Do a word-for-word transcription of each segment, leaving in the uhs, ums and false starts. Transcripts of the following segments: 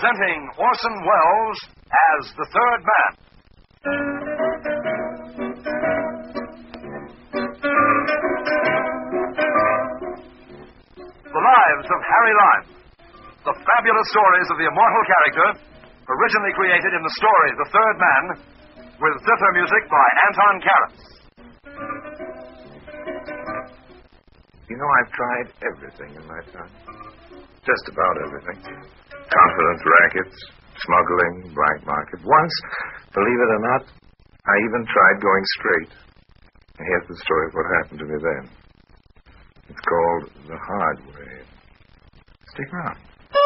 presenting Orson Welles as the Third Man. The Lives of Harry Lime. The fabulous stories of the immortal character, originally created in the story The Third Man, with zither music by Anton Karas. You know, I've tried everything in my time. Just about everything. Confidence rackets, smuggling, black market. Once, believe it or not, I even tried going straight. Here's the story of what happened to me then. It's called The Hard Way. Stick around.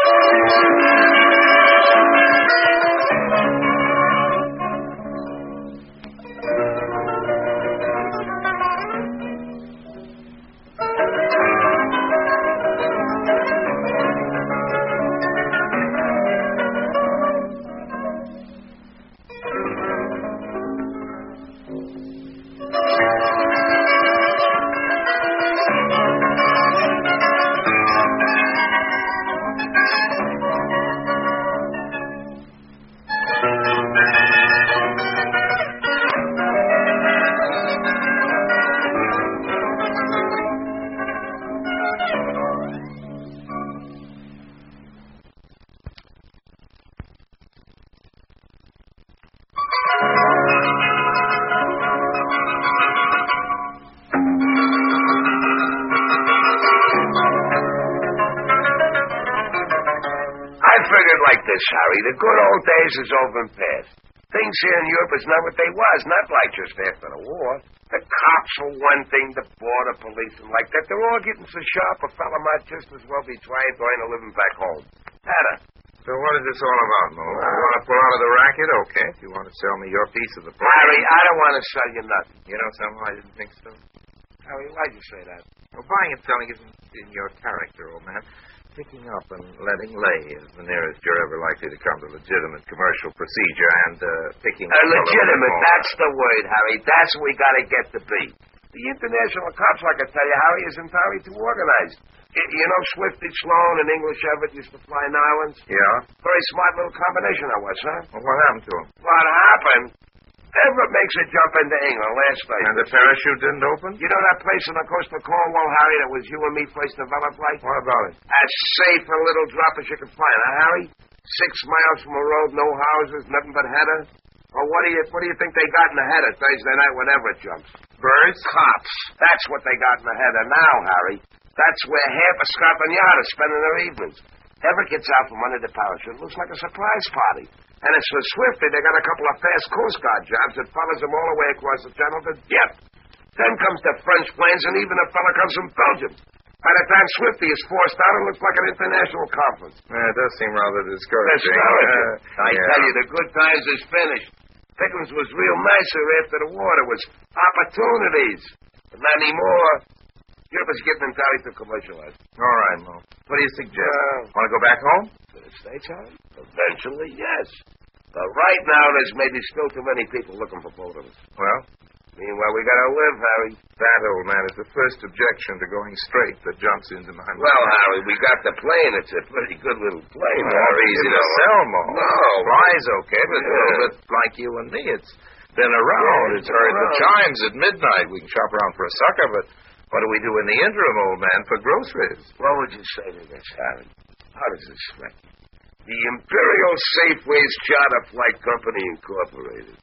Harry, the good old days is over and past. Things here in Europe is not what they was, not like just after the war. The cops for one thing, the border police and like that, they're all getting so sharp a fella might just as well be trying to earn a living back home. Hannah. So what is this all about, Mo? Uh, you want to pull out of the racket? Okay. If you want to sell me your piece of the pie. Harry, I don't want to sell you nothing. You know, somehow I didn't think so. Harry, why'd you say that? Well, buying and selling isn't in your character, old man. Picking up and letting lay is the nearest you're ever likely to come to legitimate commercial procedure, and uh, picking up... Uh, legitimate, that's the word, Harry. That's what we got to get to be. The international cops, like I tell you, Harry, is entirely too organized. Y- you know Swifty Sloan and English Everett used to fly in islands? Yeah? Very smart little combination that was, huh? Well, what happened to him? What happened? Everett makes a jump into England last night. And the parachute didn't open? You know that place on the coast of Cornwall, Harry, that was you and me first developed like? What about it? As safe a little drop as you could find, huh, Harry? Six miles from a road, no houses, nothing but header. Well, what do you what do you think they got in the header Thursday night when Everett jumps? Birds? Cops. That's what they got in the header now, Harry. That's where half of Scotland Yard is spending their evenings. Everett gets out from under the parachute. It looks like a surprise party. And as for Swifty, they got a couple of fast Coast Guard jobs that follows them all the way across the channel to dip. Then comes the French planes, and even a fella comes from Belgium. By the time Swifty is forced out, it looks like an international conference. Yeah, it does seem rather discouraging. Discouraging. Uh, I yeah. tell you, the good times is finished. Pickens was real nicer after the war. There was opportunities. But not anymore. Europe is getting entirely too commercialized. All right, Mo. What do you suggest? Uh, Want to go back home? To the States, Harry? Eventually, yes. But right now, there's maybe still too many people looking for both of us. Well? Meanwhile, we gotta live, Harry. That, old man, is the first objection to going straight that jumps into my mind. Well, Harry, we got the plane. It's a pretty good little plane. Well, Harry. easy You to know. sell, Mo. No. Flies okay, but Yeah. a little bit like you and me. It's been around. Yeah, it's it's heard around. the chimes at midnight. We can shop around for a sucker, but what do we do in the interim, old man, for groceries? What would you say to this, Harry? How does this strike you? The Imperial Safeways Charter Flight Company Incorporated.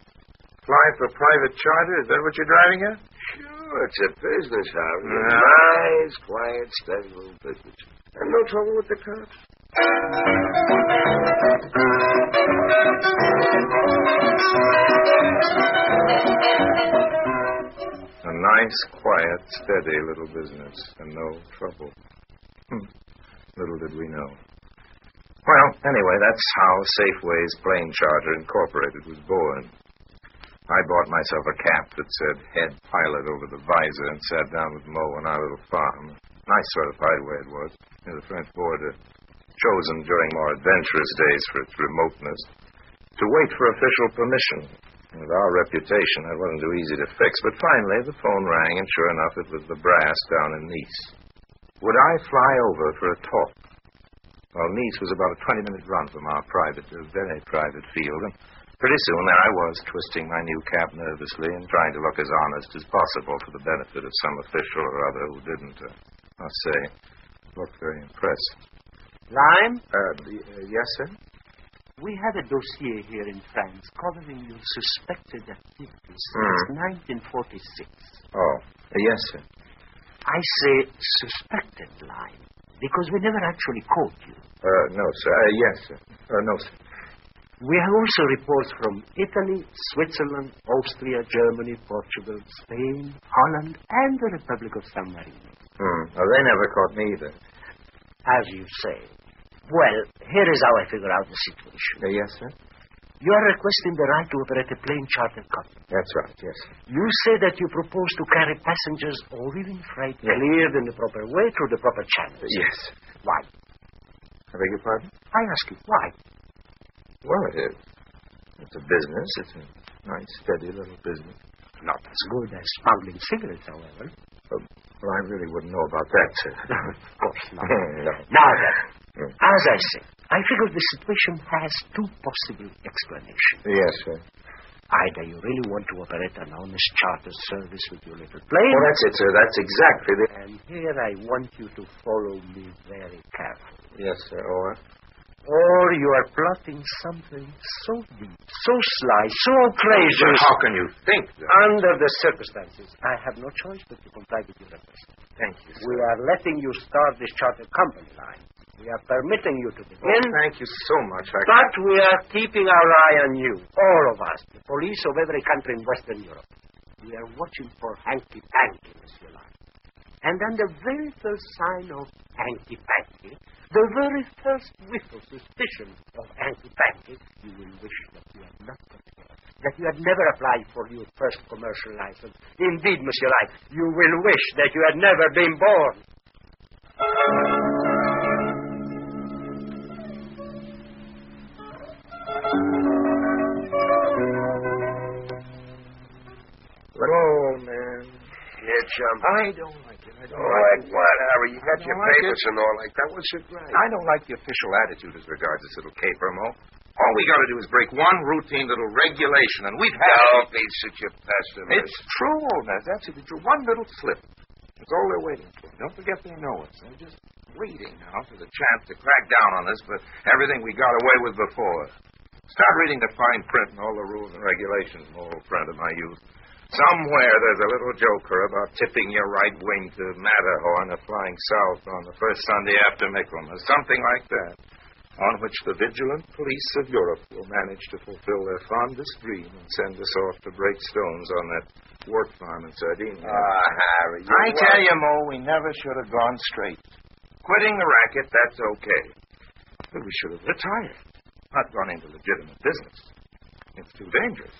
Fly for private charter? Is that what you're driving at? Sure, it's a business, Harry. A Yeah. nice, quiet, steady little business. And no trouble with the cops. A nice, quiet, steady little business, and no trouble. Hmm. Little did we know. Well, anyway, that's how Safeways Plane Charter Incorporated was born. I bought myself a cap that said head pilot over the visor and sat down with Mo on our little farm. Nice sort of hideaway it was, near the French border. Chosen during more adventurous days for its remoteness. To wait for official permission. With our reputation, that wasn't too easy to fix. But finally, the phone rang, and sure enough, it was the brass down in Nice. Would I fly over for a talk? Well, Nice was about a twenty-minute run from our private, uh, very private field, and pretty soon there I was, twisting my new cap nervously and trying to look as honest as possible for the benefit of some official or other who didn't, uh, I'll say, look very impressed. Lime? Uh, uh, yes, sir? We have a dossier here in France covering your suspected activities Hmm. since nineteen forty-six. Oh, uh, yes, sir. I say suspected, Lime, because we never actually caught you. Uh, no, sir. Uh, yes, sir. Uh, no, sir. We have also reports from Italy, Switzerland, Austria, Germany, Portugal, Spain, Holland, and the Republic of San Marino. Hmm. Well, they never caught me either. As you say. Well, here is how I figure out the situation. Uh, yes, sir? You are requesting the right to operate a plane charter company. That's right, yes. You say that you propose to carry passengers or even freight Yes. cleared in the proper way through the proper channels. Uh, yes. Why? I beg your pardon? I ask you, why? Well, it is. It's a business. It's a nice, steady little business. Not as good as smuggling cigarettes, however. Uh, well, I really wouldn't know about that, sir. Of course not. no. Now then, Mm. as I say, I figure the situation has two possible explanations. Yes, sir. Either you really want to operate an honest charter service with your little plane. Well, that's it, sir. That's exactly the... And here I want you to follow me very carefully. Yes, sir. Or? Or you are plotting something so deep, so sly, so outrageous. How can you think that? Under the circumstances, I have no choice but to comply with your request. Thank you, sir. We are letting you start this charter company line. We are permitting you to begin. Oh, thank you so much. I... But we are keeping our eye on you, all of us, the police of every country in Western Europe. We are watching for hanky-panky, Monsieur Lime. And on the very first sign of hanky-panky, the very first whiff of suspicion of hanky-panky, you will wish that you had not got here, that you had never applied for your first commercial license. Indeed, Monsieur Lime, you will wish that you had never been born. Oh, man. Yeah, chum. I don't like it. I don't Oh, like like what, Harry? You got I your don't like papers it. and all like that. What's it right? I don't like the official attitude as regards this little caper, Mo. All we got to do is break one routine little regulation, and we've had... Don't be such a pessimist. It's true, old man. That's it. It's one little slip. That's all they're waiting for. Don't forget they know us. They're just waiting now for the chance to crack down on us for everything we got away with before. Start reading the fine print and all the rules and regulations, old friend of my youth. Somewhere there's a little joker about tipping your right wing to Matterhorn or flying south on the first Sunday after Michaelmas, something like that, on which the vigilant police of Europe will manage to fulfill their fondest dream and send us off to break stones on that work farm in Sardinia. Ah, Harry. I tell you, Mo, we never should have gone straight. Quitting the racket, that's okay. But we should have retired, not gone into legitimate business. It's too dangerous.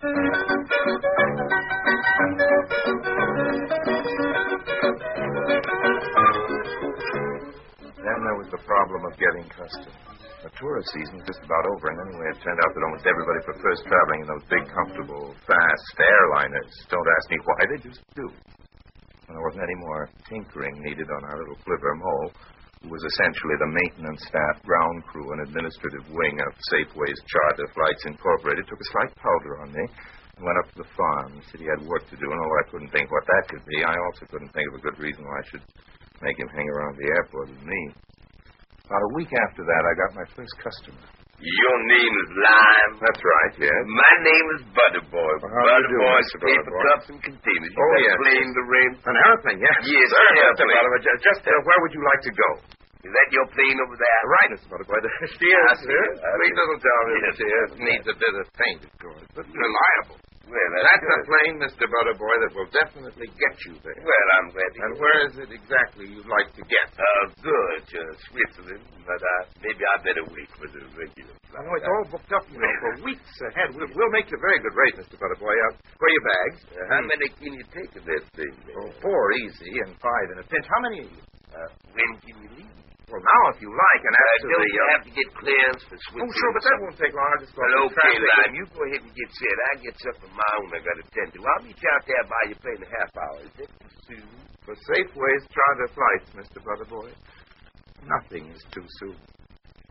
Then there was the problem of getting custom. The tourist season was just about over, and anyway, it turned out that almost everybody prefers traveling in those big, comfortable, fast airliners. Don't ask me why, they just do. And there wasn't any more tinkering needed on our little flivver Mole, who was essentially the maintenance staff, ground crew, and administrative wing of Safeways Charter Flights Incorporated. Took a slight powder on me and went up to the farm. He said he had work to do, and although I couldn't think what that could be, I also couldn't think of a good reason why I should make him hang around the airport with me. About a week after that, I got my first customer. Your name is Lime. That's right, yes. My name is Butterboy. Well, how do you do, Butterboy's Mister paper Butterboy? cups and containers. You Oh, got yes. plane to rent. An airplane, yes. Yes, Sir, Mister airplane. Butterboy, just, just uh, where would you like to go? Is that your plane over there? Right, Mister Butterboy. There she I is, see sir. it, I Sweet see little down Yes, yes, yes. yes. Needs a bit of paint, of course, but reliable. Well, that's, That's good. a plane, Mister Butterboy, that will definitely get you there. Well, I'm glad to And hear where is it exactly you'd like to get? Uh, good. Uh, Switzerland. But uh, maybe I better wait for the regular flight. Oh, it's all booked up, you know, for weeks ahead. We'll, we'll make you a very good rate, Mister Butterboy. Uh, where are your bags? Uh, how many can you take of that thing? Oh, four easy and five in a pinch. How many? Uh, when can you leave? Well, now, if you like, and Uh, as to don't the... you Uh, have to get clearance for oh, Switzerland? sure, but that won't take long. I'll just go Well, through okay, traffic. Lime, you go ahead and get set. I get something of my own I got to tend to. I'll meet you out there by your plane in a half hour. Is that too soon? For Safeways Charter Flights, Mister Butterboy, nothing is too soon.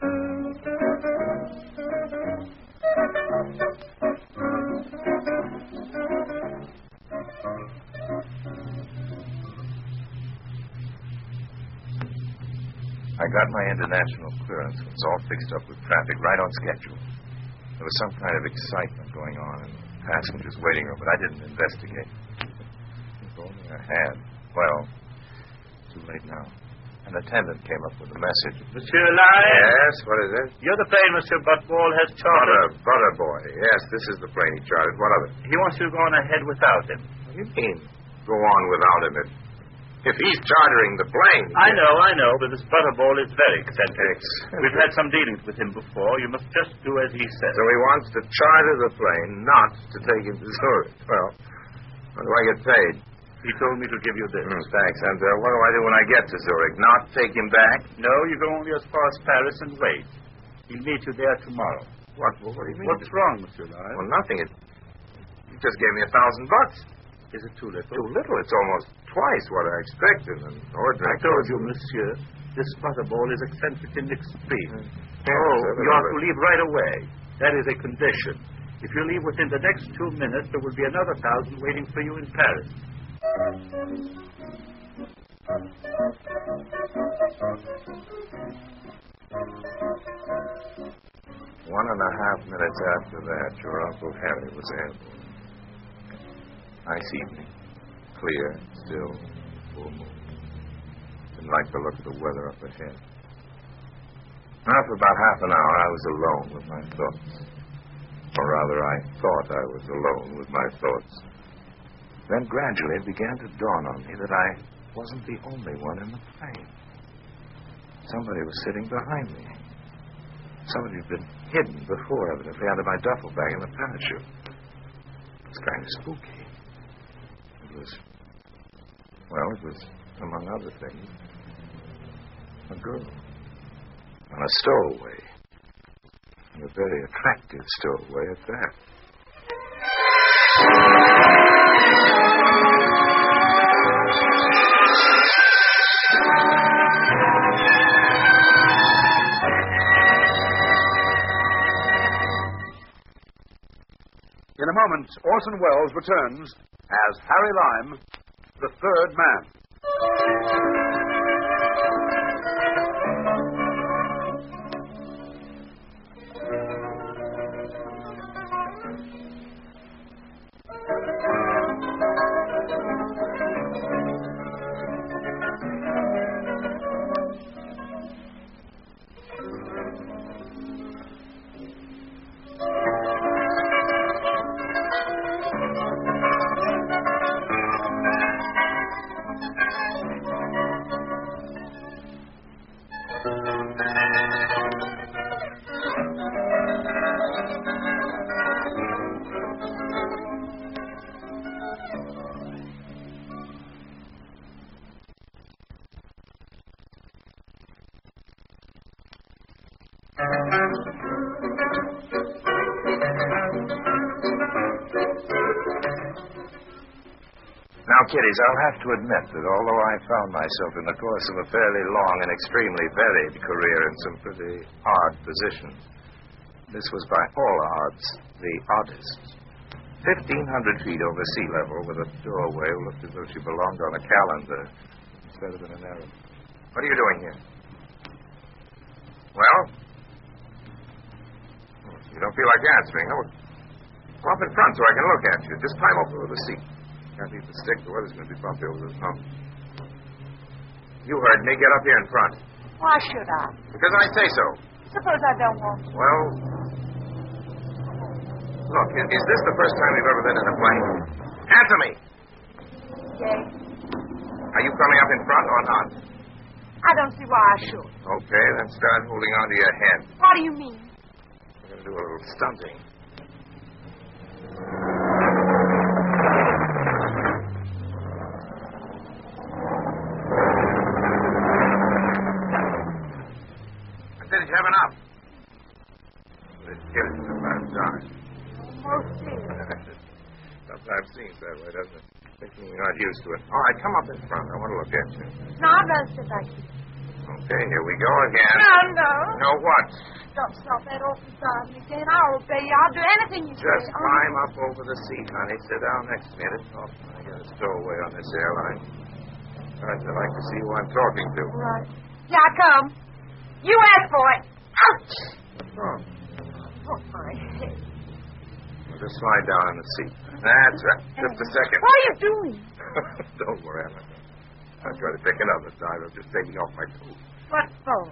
I got my international clearance. It was all fixed up with traffic right on schedule. There was some kind of excitement going on in the passengers' waiting room, but I didn't investigate. If only I had. Well, too late now. An attendant came up with a message. Monsieur Lai? Yes, what is it? You're the plane Monsieur Butball has chartered. Butter, Butter Boy. Yes, this is the plane he chartered. What of it? He wants you to go on ahead without him. What do you mean, go on without him? If, if he's chartering the plane... I know, I know, but this Butterball is very eccentric. Eccentric. We've had some dealings with him before. You must just do as he says. So he wants to charter the plane, not to take him to Zurich. Well, how do I get paid? He told me to give you this. Mm, thanks. And uh, what do I do when I get to Zurich? Not take him back? No, you go only as far as Paris and wait. He'll meet you there tomorrow. What? Well, what do you mean? What's wrong, Monsieur Lai? Well, nothing. It, you just gave me a thousand bucks. Is it too little? Too little. It's almost twice what I expected. An ordinary. I told you, Monsieur, this Butterball is eccentric in the extreme. Mm. Oh, you are to leave right away. That is a condition. If you leave within the next two minutes, there will be another thousand waiting for you in Paris. One and a half minutes after that, your Uncle Harry was airborne. Nice evening. Clear, still, full moon. Didn't like the look of the weather up ahead. After about half an hour, I was alone with my thoughts. Or rather, I thought I was alone with my thoughts. Then gradually it began to dawn on me that I wasn't the only one in the plane. Somebody was sitting behind me. Somebody had been hidden before, evidently, under my duffel bag in the parachute. It's kind of spooky. It was, well, it was, among other things, a girl on a stowaway. And a very attractive stowaway at that. In a moment, Orson Welles returns as Harry Lime, the third man. Now, kiddies, I'll have to admit that although I found myself in the course of a fairly long and extremely varied career in some pretty odd positions, this was by all odds the oddest. Fifteen hundred feet over sea level with a doorway who looked as though she belonged on a calendar instead of in an arrow. What are you doing here? Well? You don't feel like answering, huh? Come up in front so I can look at you. Just climb over the seat. Can't leave the stick. The weather's going to be bumpy over this mountain. You heard me. Get up here in front. Why should I? Because I say so. Suppose I don't want to. Well, look, is, is this the first time you've ever been in a plane? Answer me. Yes. Are you coming up in front or not? I don't see why I should. Okay, then start holding on to your head. What do you mean? We're going to do a little stunting. Did you have enough? This kid is the last time. Almost here. Sometimes seems that way, doesn't it? Thinking you're not used to it. All right, come up in front. I want to look at you. No, I'd rather sit back here. Okay, here we go again. No, no. No what? Don't stop that awful driving again. I'll obey you. I'll do anything you Just say. climb up over the seat, honey. Sit down next to me. It's often I get a stowaway on this airline. I'd like to see who I'm talking to. Right. Yeah, I come. You ask for it. Ouch! Oh, Oh, my head. well, just slide down in the seat. That's right. Just a second. What are you doing? Don't worry, I'm not. I'll try to pick another dive. I'll just take me off my coat. What for?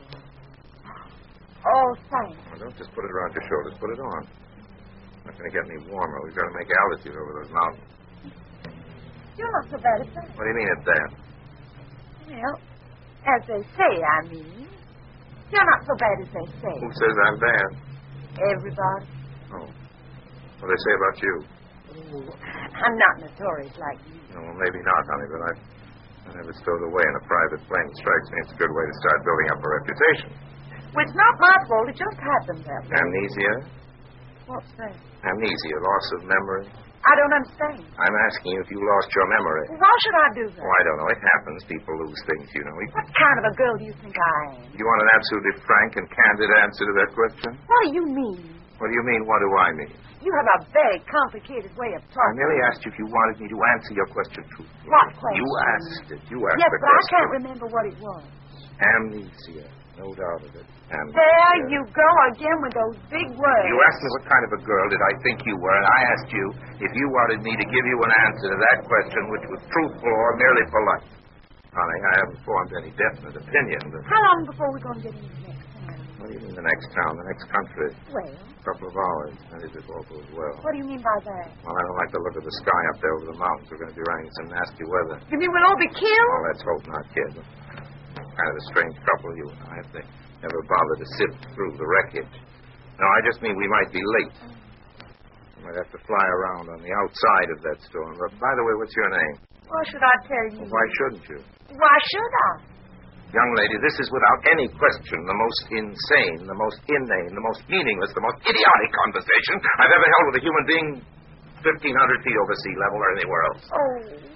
Oh, thanks. Well, don't just put it around your shoulders. Put it on. Not going to get any warmer. We've got to make altitude over those mountains. You're not so bad at that. What do you mean at that? Well, as they say, I mean. You're not so bad as they say. Who says I'm bad? Everybody. Oh. What do they say about you? Oh, I'm not notorious like you. No, well, maybe not, honey, but I, I never stowed away in a private plane. Strikes me it's a good way to start building up a reputation. Well, it's not my fault. It just happened that way. Amnesia? What's that? Amnesia, loss of memory. I don't understand. I'm asking you if you lost your memory. Well, why should I do that? Oh, I don't know. It happens. People lose things, you know. What kind of a girl do you think I am? You want an absolutely frank and candid answer to that question? What do you mean? What do you mean, what do I mean? You have a very complicated way of I talking. merely asked you if you wanted me to answer your question truthfully. What question? You asked it. You asked Yes, the but I question. can't remember what it was. Amnesia. No doubt of it. Amnesia. There you go again with those big words. You asked me what kind of a girl did I think you were, and I asked you if you wanted me to give you an answer to that question which was truthful or merely polite. Honey, I haven't formed any definite opinion. But... How long before we're going to get into the next town? What do you mean the next town, the next country? Well, A couple of hours, and if it all goes well. what do you mean by that? Well, I don't like the look of the sky up there over the mountains. We're going to be running some nasty weather. You mean we'll all be killed? Well, let's hope not, kid. Kind of a strange couple, you and I, if they never bother to sift through the wreckage. No, I just mean we might be late. We might have to fly around on the outside of that storm. But, by the way, what's your name? Why should I tell you? Well, why shouldn't you? Why should I? Young lady, this is without any question the most insane, the most inane, the most meaningless, the most idiotic conversation I've ever held with a human being fifteen hundred feet over sea level or anywhere else. Oh,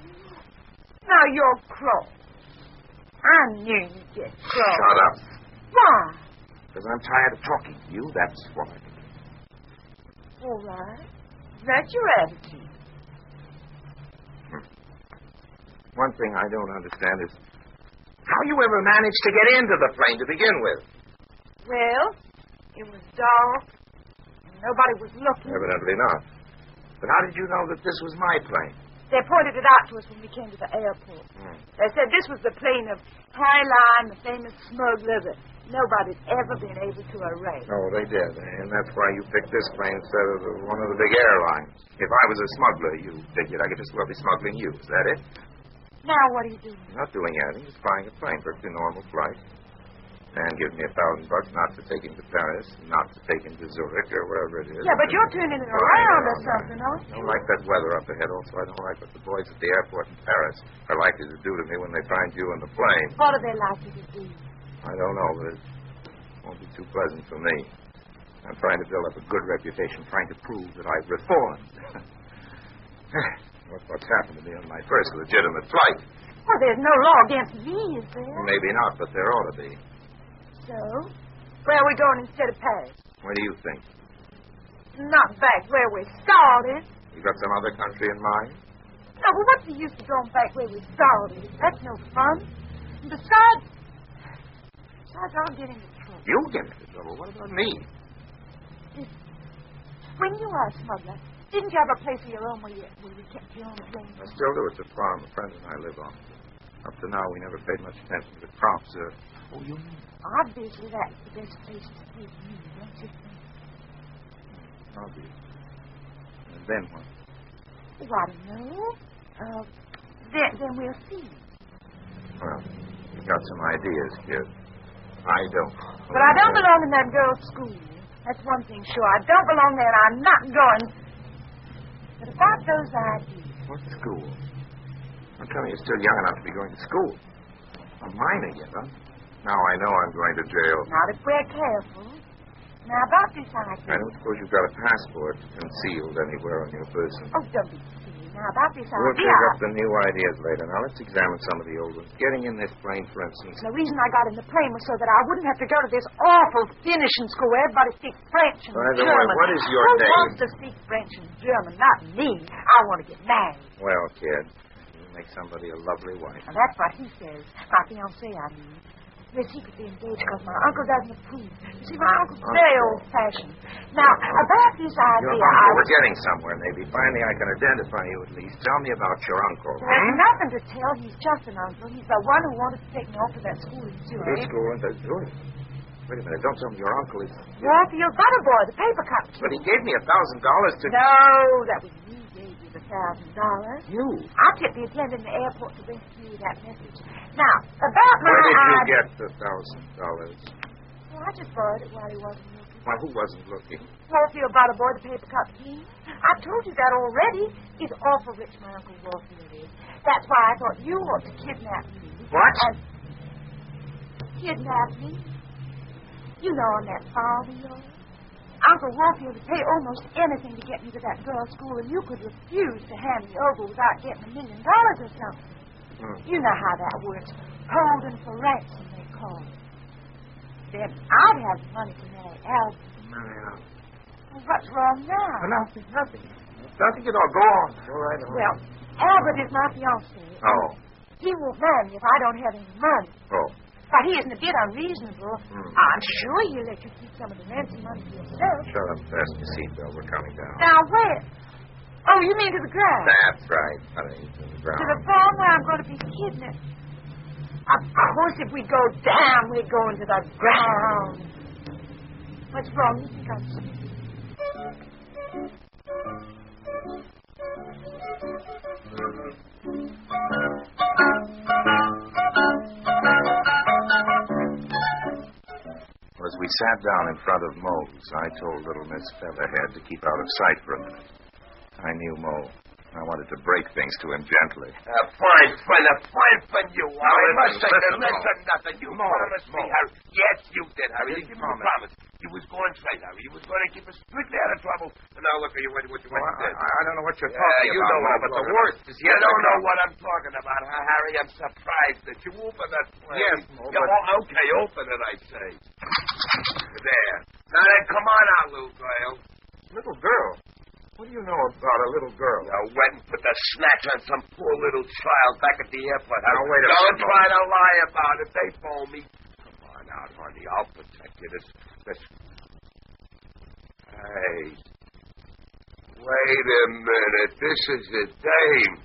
now you're cross. I knew you'd get cross. Shut up. Why? Because I'm tired of talking to you, that's why. All right. That's your attitude. Hmm. One thing I don't understand is how you ever managed to get into the plane to begin with. Well, it was dark, and nobody was looking. Evidently not. But how did you know that this was my plane? They pointed it out to us when we came to the airport. Hmm. They said this was the plane of Harry Lime, the famous smuggler that nobody's ever been able to erase. Oh, they did. And that's why you picked this plane instead of the, one of the big airlines. If I was a smuggler, you figured I could just well be smuggling you. Is that it? Now what are you doing? I'm not doing anything. Just buying a plane. Perfectly normal flight. And give me a thousand bucks not to take him to Paris, not to take him to Zurich or wherever it is. Yeah, but you're turning it around or something, aren't I you? don't like that weather up ahead. Also, I don't like what the boys at the airport in Paris are likely to do to me when they find you in the plane. What are they likely to do? I don't know, but it won't be too pleasant for me. I'm trying to build up a good reputation, trying to prove that I've reformed. Look what's happened to me on my first legitimate flight. Well, there's no law against me, is there? Maybe not, but there ought to be. So? Where are we going instead of Paris? What do you think? Not back where we started. You got some other country in mind? No, well, what's the use of going back where we started? That's no fun. And besides, besides, I'll get into trouble. You get into trouble. What about me? When you were a smuggler, didn't you have a place of your own where you, where you kept your own things? I still do. It's a farm a friend and I live on. Up to now, we never paid much attention to the crops. Uh, oh, you mean? Obviously, that's the best place to take you, don't you think? Obvious. And then what? Oh, I don't know. Uh, then, then we'll see. Well, you got some ideas, kid. I don't. But I don't belong in that girl's school. That's one thing sure. I don't belong there, and I'm not going. But about those ideas. What school? I'm telling you, you're still young enough to be going to school. A minor yet, huh? Now I know I'm going to jail. Not if we're careful. Now, about this idea. I don't suppose you've got a passport concealed anywhere on your person. Oh, don't be silly. Now, about this We'll idea... pick up the new ideas later. Now, let's examine some of the old ones. Getting in this plane, for instance. The reason I got in the plane was so that I wouldn't have to go to this awful finishing school where everybody speaks French and By the way, German. what is your Who name? wants to speak French and German? Not me. I want to get married. Well, kid, you make somebody a lovely wife. Now, that's what he says. My fiancé, I mean. We're secretly engaged because my uncle doesn't approve. You see, my uncle's very old-fashioned. Now, about this Your idea, uncle, I we're was... getting somewhere, maybe. Finally, I can identify you at least. Tell me about your uncle. There's nothing to tell. He's just an uncle. He's the one who wanted to take me off to that school in Good Zurich. school in the Zurich. Wait a minute. Don't tell me your uncle is... Warfield Butterboy, the paper cut. But he gave me a thousand dollars to... No, that was me gave you the thousand dollars. You? I tipped the attendant in the airport to rescue you that message. Now, about my... Where did you idea- get the thousand dollars? Well, I just borrowed it while he wasn't looking. Why, who wasn't looking? Warfield Butterboy, the paper cut king. I told you that already. He's awful rich, my Uncle Warfield is. That's why I thought you ought to kidnap me. What? And kidnap me? You know, on that farm of yours. Uncle Warfield would pay almost anything to get me to that girl's school, and you could refuse to hand me over without getting a million dollars or something. Hmm. You know how that works. Holding for ransom, they call it. Then I'd have the money to marry Albert. Marry Al. Well, what's wrong now? Nothing, nothing. Nothing at all. Go on. Go right on. Well, Albert is my fiancé. Oh. He won't marry me if I don't have any money. Oh. But he isn't a bit unreasonable. Hmm. I'm sure he'll let you keep some of the ransom money for yourself. Shut up. Fasten your seatbelt. We're coming down. Now, where? Oh, you mean to the ground? That's right, honey. To the ground. To the farm where I'm going to be kidnapped. Of course, if we go down, we're going to the ground. What's wrong? You think I'm stupid? As we sat down in front of Moe's, I told little Miss Featherhead to keep out of sight for a minute. I knew Moe. I wanted to break things to him gently. A fine friend, a fine friend you are. I listen, must say, listen, listen, Mo. nothing. You Mo, promised me, Mo. Harry. Yes, you did, Harry. You You gave me a promised. promise. You was going straight, Harry. You was going to keep us strictly out of trouble. And now look at you, what, what, what Well, you I, did. I don't know what you're Yeah, talking you about, don't Mo, know but what the I'm worst is You yet to don't know come. what I'm talking about, huh, Harry? I'm surprised that you opened that plane. Yes, Mo, Yeah, but- oh, okay, open it, I say. There. Now then, come on out, little girl. Little girl? What do you know about a little girl? You went and put the snatch on some poor little child back at the airport. Now, wait a Don't minute. try to lie about it. They phoned me. Come on out, honey. I'll protect you. This, this... Hey. Wait a minute. This is a dame.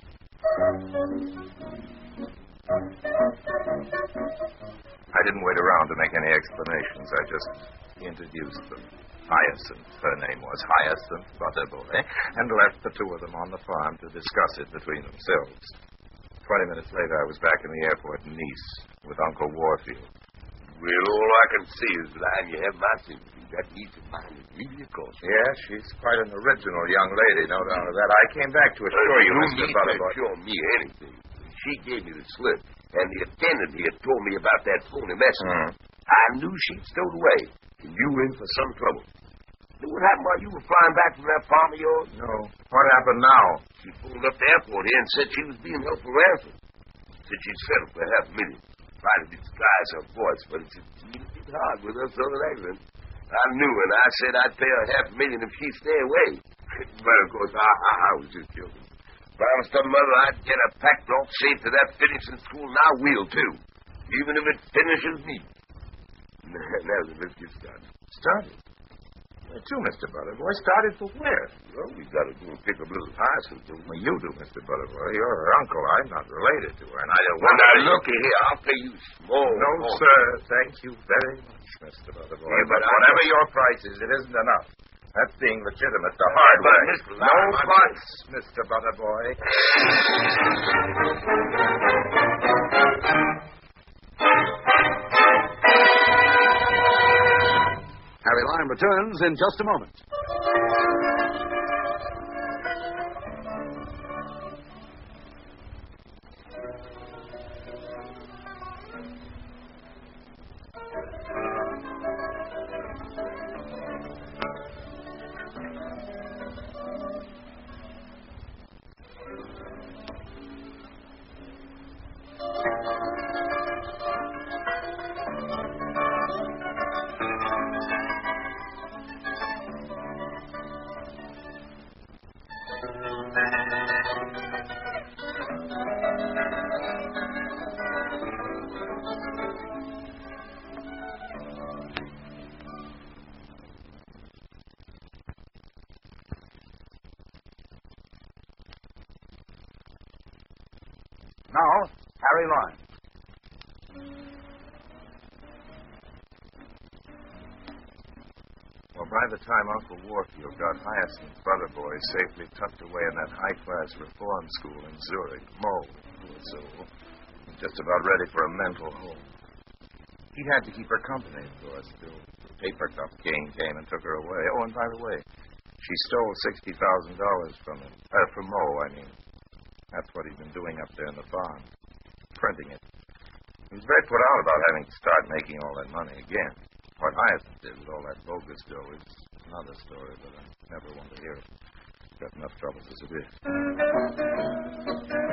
I didn't wait around to make any explanations. I just introduced them. Hyacinth, her name was Hyacinth Butterboy, and left the two of them on the farm to discuss it between themselves. Twenty minutes later, I was back in the airport in Nice with Uncle Warfield. Well, all I can see is that you have my sympathy. That needs to mind is really a cause. Yeah, she's quite an original young lady, no doubt of that. I came back to assure you, you Mister need to Butterboy. assure me anything. She gave me the slip, and the attendant here told me about that phony message. Hmm. I knew she'd stowed away, and you in for some trouble. Knew what happened while you were flying back from that farm of yours? No. What happened now? She pulled up the airport here and said she was being held for ransom. Said she'd settle for half a million. Tried to disguise her voice, but it's it's hard with her southern accent. I knew, and I said I'd pay her half a million if she'd stay away. But, of course, I, I, I was just joking. Promised her mother I'd get her packed off safe to that finishing school, and I will, too. Even if it finishes me. Now, let's get started. Started? Where to, Mister Butterboy? Started for where? Well, we got to go and pick up little Hyacinth. Well, you do, Mister Butterboy. You're her uncle. I'm not related to her, and I don't Well, want now, to... look here. I'll pay you small. No, more. sir. Thank you very much, Mister Butterboy. Yeah, but but I whatever don't- your price is, it isn't enough. That's being legitimate the hard but, way. Mister No Lyon, I'm- buts, Mister Butterboy. Harry Lime returns in just a moment. Now, Harry Lime. Well, by the time Uncle Warfield got Hyacinth's brother boy safely tucked away in that high-class reform school in Zurich, Mo, poor soul, was just about ready for a mental home. He had to keep her company, of course, till the paper cup gang came and took her away. Oh, and by the way, she stole sixty thousand dollars from him. Uh, from Mo, I mean. That's what he's been doing up there in the barn, printing it. He was very put out about having to start making all that money again. What Hyacinth did with all that bogus dough is another story, but I never want to hear it. Got enough troubles as it is.